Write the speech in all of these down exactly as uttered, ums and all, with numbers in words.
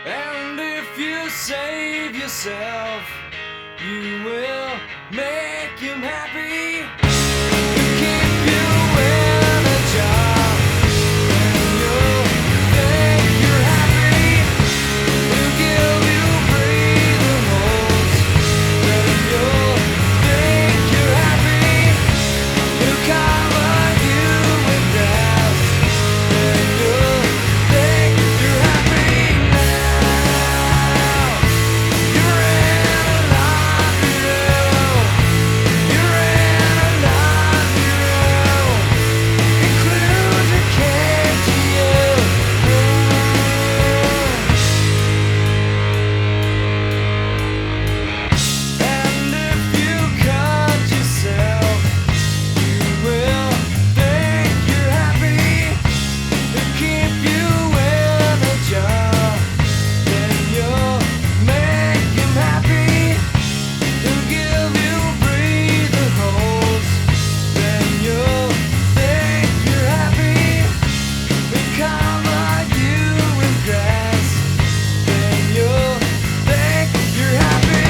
And if you save yourself, you will make him happy. Keep you in a job, and you'll think you're happy. He'll give you breathing holes, then you'll think you're happy. He'll cover you with grass, then you'll think you're happy. Now you're in a laundry room. You're in a laundry room. Conclusion came to you. And if you cut yourself, you will think you're happy. They'll keep you in a job, then you'll make him happy. They'll give you breathing holes, then you'll think you're happy. They'll cover you with grass, then you'll think you're happy.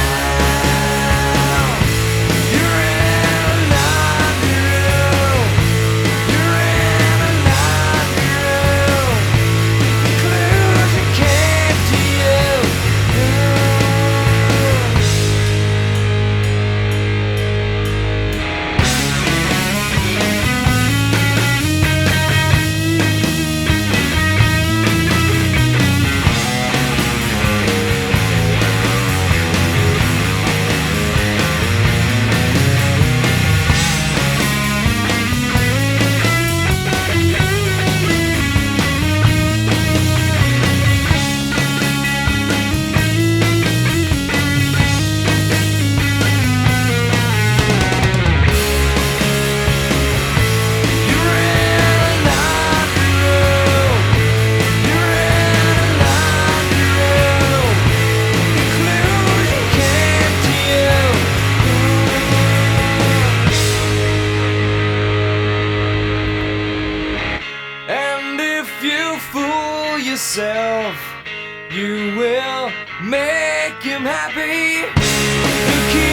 Now you're in a laundry room. You're in a laundry room. Conclusion came to you. You're in a laundry room. You're in a laundry room. Conclusion came to you. And if you fool yourself, you will make him happy. You keep